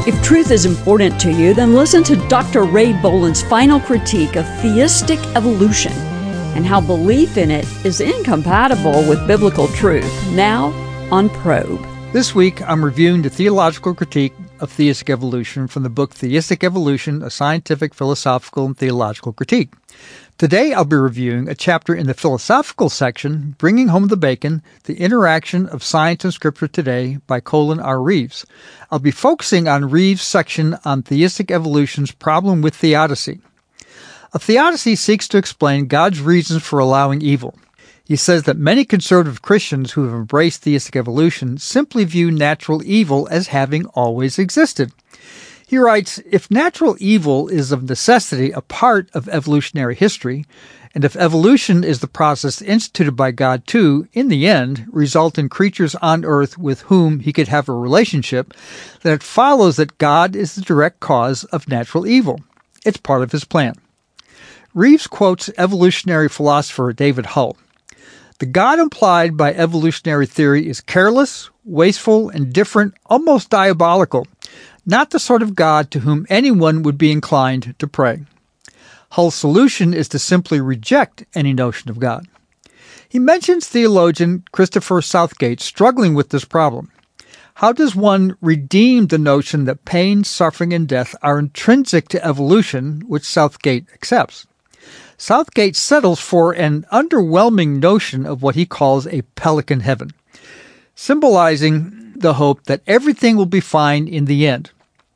If truth is important to you, then listen to Dr. Ray Boland's final critique of theistic evolution and how belief in it is incompatible with biblical truth, now on Probe. This week, I'm reviewing the theological critique of theistic evolution from the book Theistic Evolution, A Scientific, Philosophical, and Theological Critique. Today, I'll be reviewing a chapter in the philosophical section, Bringing Home the Bacon, The Interaction of Science and Scripture Today by Colin R. Reeves. I'll be focusing on Reeves' section on theistic evolution's problem with theodicy. A theodicy seeks to explain God's reasons for allowing evil. He says that many conservative Christians who have embraced theistic evolution simply view natural evil as having always existed. He writes, if natural evil is of necessity a part of evolutionary history, and if evolution is the process instituted by God to, in the end, result in creatures on earth with whom he could have a relationship, then it follows that God is the direct cause of natural evil. It's part of his plan. Reeves quotes evolutionary philosopher David Hull. The God implied by evolutionary theory is careless, wasteful, indifferent, almost diabolical, not the sort of God to whom anyone would be inclined to pray. Hull's solution is to simply reject any notion of God. He mentions theologian Christopher Southgate struggling with this problem. How does one redeem the notion that pain, suffering, and death are intrinsic to evolution, which Southgate accepts? Southgate settles for an underwhelming notion of what he calls a pelican heaven, symbolizing the hope that everything will be fine in the end.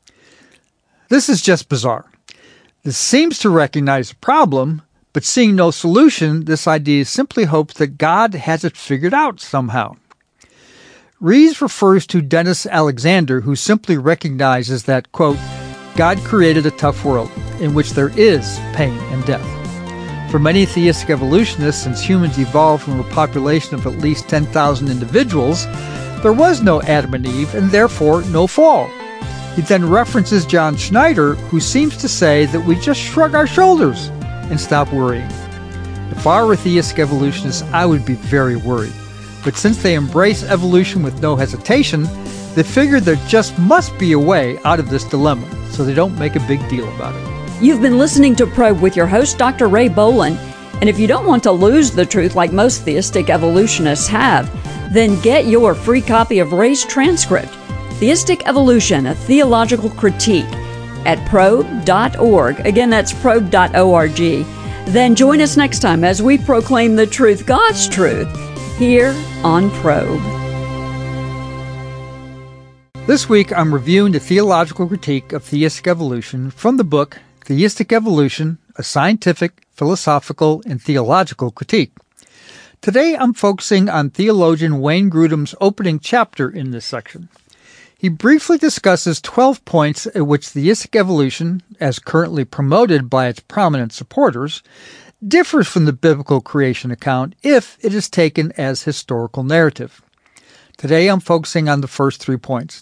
This is just bizarre. This seems to recognize the problem, but seeing no solution, this idea simply hopes that God has it figured out somehow. Reeves refers to Dennis Alexander, who simply recognizes that, quote, God created a tough world in which there is pain and death. For many theistic evolutionists, since humans evolved from a population of at least 10,000 individuals, there was no Adam and Eve and therefore no fall. He then references John Schneider, who seems to say that we just shrug our shoulders and stop worrying. If I were a theistic evolutionist, I would be very worried. But since they embrace evolution with no hesitation, they figure there just must be a way out of this dilemma, so they don't make a big deal about it. You've been listening to Probe with your host, Dr. Ray Boland. And if you don't want to lose the truth like most theistic evolutionists have, then get your free copy of Ray's transcript, Theistic Evolution, A Theological Critique, at probe.org. Again, that's probe.org. Then join us next time as we proclaim the truth, God's truth, here on Probe. This week, I'm reviewing the theological critique of theistic evolution from the book Theistic Evolution, A Scientific, Philosophical, and Theological Critique. Today, I'm focusing on theologian Wayne Grudem's opening chapter in this section. He briefly discusses 12 points at which theistic evolution, as currently promoted by its prominent supporters, differs from the biblical creation account if it is taken as historical narrative. Today, I'm focusing on the first 3 points.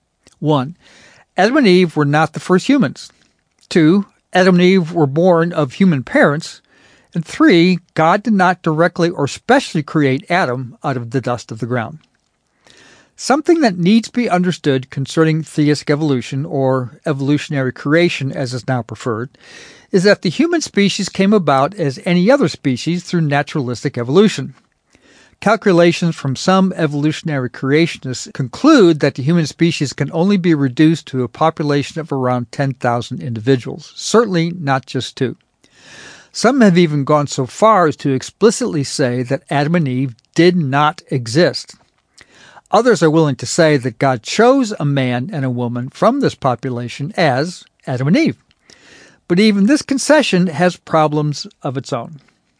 1. Adam and Eve were not the first humans. 2. Adam and Eve were born of human parents. And 3. God did not directly or specially create Adam out of the dust of the ground. Something that needs to be understood concerning theistic evolution, or evolutionary creation as is now preferred, is that the human species came about as any other species through naturalistic evolution. Calculations from some evolutionary creationists conclude that the human species can only be reduced to a population of around 10,000 individuals, certainly not just 2. Some have even gone so far as to explicitly say that Adam and Eve did not exist. Others are willing to say that God chose a man and a woman from this population as Adam and Eve. But even this concession has problems of its own.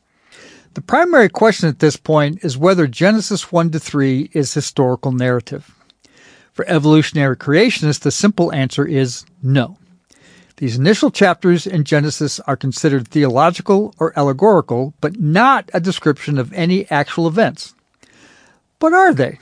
The primary question at this point is whether Genesis 1-3 is historical narrative. For evolutionary creationists, the simple answer is no. These initial chapters in Genesis are considered theological or allegorical, but not a description of any actual events. But are they?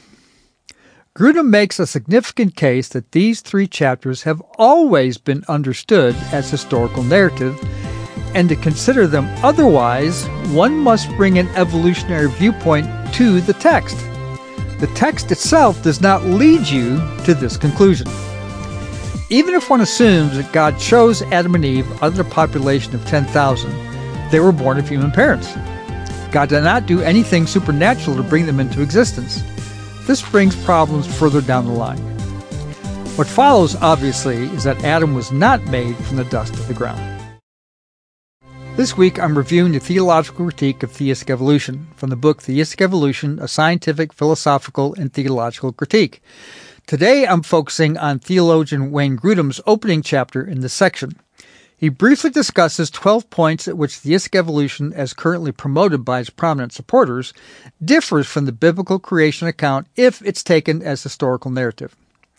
Grudem makes a significant case that these 3 chapters have always been understood as historical narrative, and to consider them otherwise, one must bring an evolutionary viewpoint to the text. The text itself does not lead you to this conclusion. Even if one assumes that God chose Adam and Eve out of the population of 10,000, they were born of human parents. God did not do anything supernatural to bring them into existence. This brings problems further down the line. What follows, obviously, is that Adam was not made from the dust of the ground. This week, I'm reviewing the theological critique of theistic evolution from the book Theistic Evolution, A Scientific, Philosophical, and Theological Critique. Today, I'm focusing on theologian Wayne Grudem's opening chapter in this section. He briefly discusses 12 points at which theistic evolution, as currently promoted by its prominent supporters, differs from the biblical creation account if it's taken as historical narrative.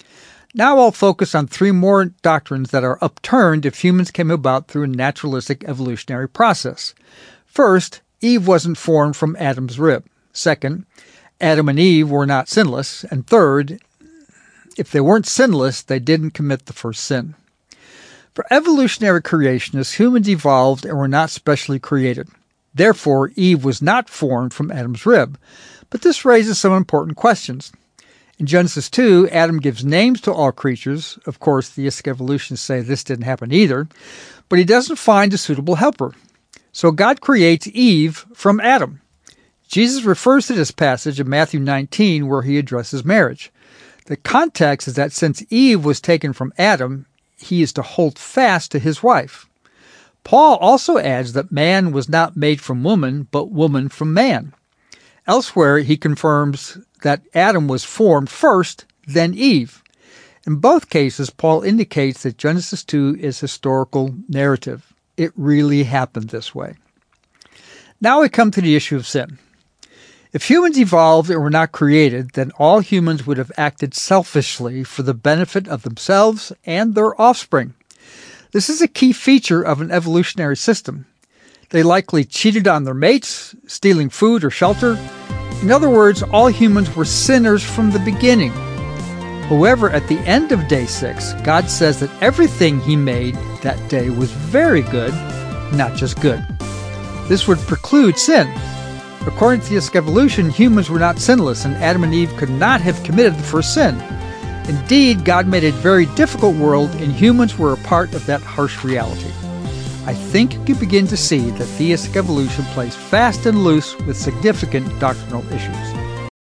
Now I'll focus on 3 more doctrines that are upturned if humans came about through a naturalistic evolutionary process. First, Eve wasn't formed from Adam's rib. Second, Adam and Eve were not sinless. And third, if they weren't sinless, they didn't commit the first sin. For evolutionary creationists, humans evolved and were not specially created. Therefore, Eve was not formed from Adam's rib. But this raises some important questions. In Genesis 2, Adam gives names to all creatures. Of course, theistic evolutionists say this didn't happen either. But he doesn't find a suitable helper. So God creates Eve from Adam. Jesus refers to this passage in Matthew 19 where he addresses marriage. The context is that since Eve was taken from Adam, he is to hold fast to his wife. Paul also adds that man was not made from woman, but woman from man. Elsewhere, he confirms that Adam was formed first, then Eve. In both cases, Paul indicates that Genesis 2 is historical narrative. It really happened this way. Now we come to the issue of sin. If humans evolved and were not created, then all humans would have acted selfishly for the benefit of themselves and their offspring. This is a key feature of an evolutionary system. They likely cheated on their mates, stealing food or shelter. In other words, all humans were sinners from the beginning. However, at the end of day 6, God says that everything he made that day was very good, not just good. This would preclude sin. According to theistic evolution, humans were not sinless, and Adam and Eve could not have committed the first sin. Indeed, God made a very difficult world, and humans were a part of that harsh reality. I think you can begin to see that theistic evolution plays fast and loose with significant doctrinal issues.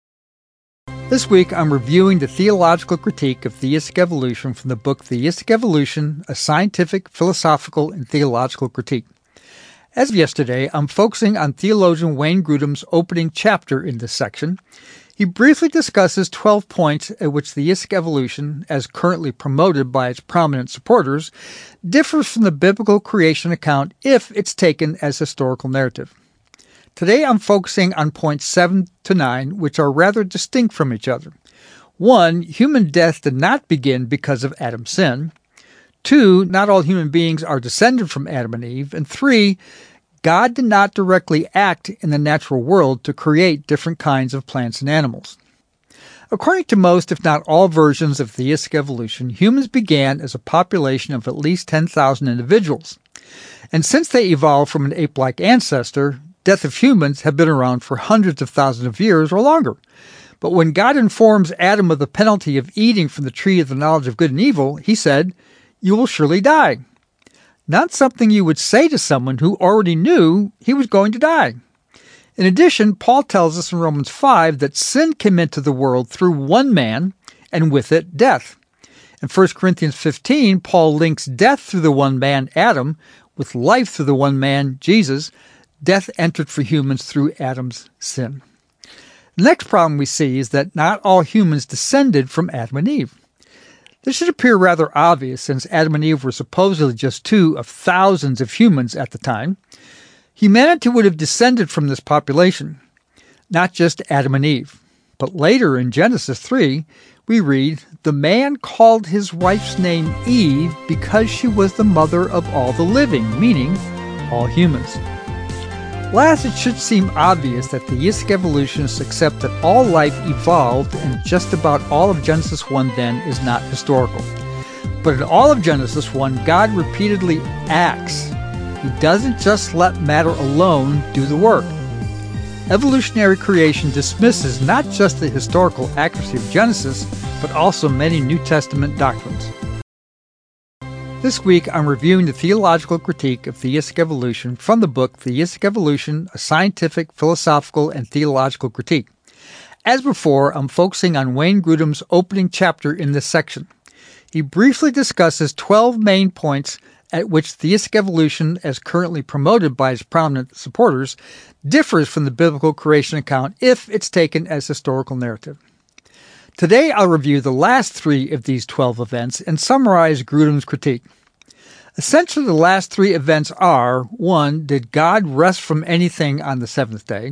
This week, I'm reviewing the theological critique of theistic evolution from the book Theistic Evolution, A Scientific, Philosophical, and Theological Critique. As of yesterday, I'm focusing on theologian Wayne Grudem's opening chapter in this section. He briefly discusses 12 points at which theistic evolution, as currently promoted by its prominent supporters, differs from the biblical creation account if it's taken as historical narrative. Today I'm focusing on points 7 to 9, which are rather distinct from each other. 1. Human death did not begin because of Adam's sin. 2. Not all human beings are descended from Adam and Eve. And 3. God did not directly act in the natural world to create different kinds of plants and animals. According to most, if not all versions of theistic evolution, humans began as a population of at least 10,000 individuals. And since they evolved from an ape-like ancestor, death of humans have been around for hundreds of thousands of years or longer. But when God informs Adam of the penalty of eating from the tree of the knowledge of good and evil, he said, "You will surely die." Not something you would say to someone who already knew he was going to die. In addition, Paul tells us in Romans 5 that sin came into the world through one man, and with it, death. In 1 Corinthians 15, Paul links death through the one man, Adam, with life through the one man, Jesus. Death entered for humans through Adam's sin. The next problem we see is that not all humans descended from Adam and Eve. This should appear rather obvious since Adam and Eve were supposedly just 2 of thousands of humans at the time. Humanity would have descended from this population, not just Adam and Eve. But later in Genesis 3, we read, "The man called his wife's name Eve because she was the mother of all the living," meaning all humans. Last, it should seem obvious that theistic evolutionists accept that all life evolved and just about all of Genesis 1 then is not historical. But in all of Genesis 1, God repeatedly acts. He doesn't just let matter alone do the work. Evolutionary creation dismisses not just the historical accuracy of Genesis, but also many New Testament doctrines. This week, I'm reviewing the theological critique of theistic evolution from the book Theistic Evolution, A Scientific, Philosophical, and Theological Critique. As before, I'm focusing on Wayne Grudem's opening chapter in this section. He briefly discusses 12 main points at which theistic evolution, as currently promoted by his prominent supporters, differs from the biblical creation account if it's taken as historical narrative. Today, I'll review the last 3 of these 12 events and summarize Grudem's critique. Essentially, the last 3 events are: 1. Did God rest from anything on the 7th day?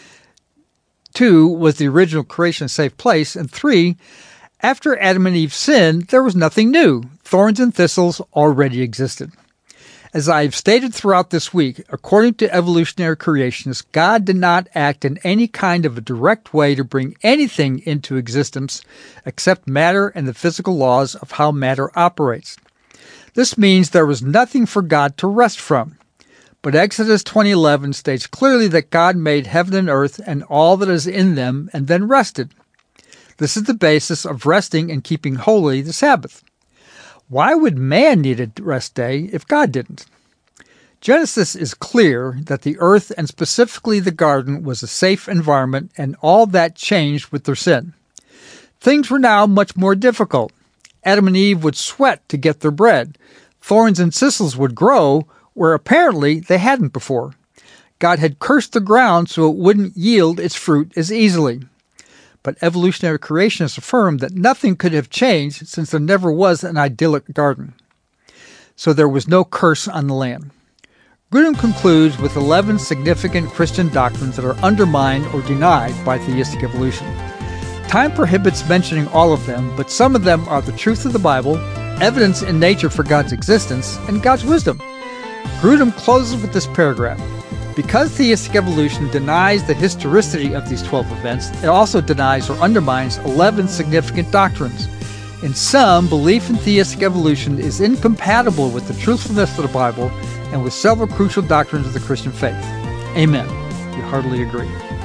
2. Was the original creation a safe place? And 3. After Adam and Eve sinned, there was nothing new. Thorns and thistles already existed. As I've stated throughout this week, according to evolutionary creationists, God did not act in any kind of a direct way to bring anything into existence except matter and the physical laws of how matter operates. This means there was nothing for God to rest from. But Exodus 20:11 states clearly that God made heaven and earth and all that is in them and then rested. This is the basis of resting and keeping holy the Sabbath. Why would man need a rest day if God didn't? Genesis is clear that the earth, and specifically the garden, was a safe environment, and all that changed with their sin. Things were now much more difficult. Adam and Eve would sweat to get their bread. Thorns and thistles would grow where apparently they hadn't before. God had cursed the ground so it wouldn't yield its fruit as easily. But evolutionary creationists affirm that nothing could have changed since there never was an idyllic garden. So there was no curse on the land. Grudem concludes with 11 significant Christian doctrines that are undermined or denied by theistic evolution. Time prohibits mentioning all of them, but some of them are the truth of the Bible, evidence in nature for God's existence, and God's wisdom. Grudem closes with this paragraph: because theistic evolution denies the historicity of these 12 events, it also denies or undermines 11 significant doctrines. In sum, belief in theistic evolution is incompatible with the truthfulness of the Bible and with several crucial doctrines of the Christian faith. Amen. We heartily agree.